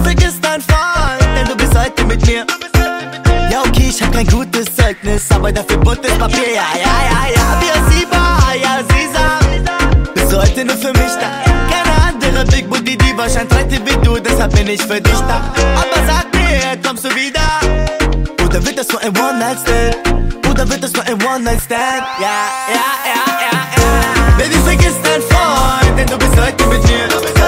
vergiss dein Freund, denn du bist heute mit mir. Ja okay, ich hab kein gutes Zeugnis, aber dafür buntes Papier. Ja, ja, ja, ja, wie Siba, ja, Sesam. Bist du heute nur für mich da? Keine andere Big Booty Diva scheint heute wie du, deshalb bin ich für dich da. Aber sag mir, kommst du wieder? Oder wird das nur ein One-Night-Stand? Oder wird das nur ein One-Night-Stand? Ja, ja, ja, ja, ja. Baby, vergiss dein Freund, denn du bist heute mit mir.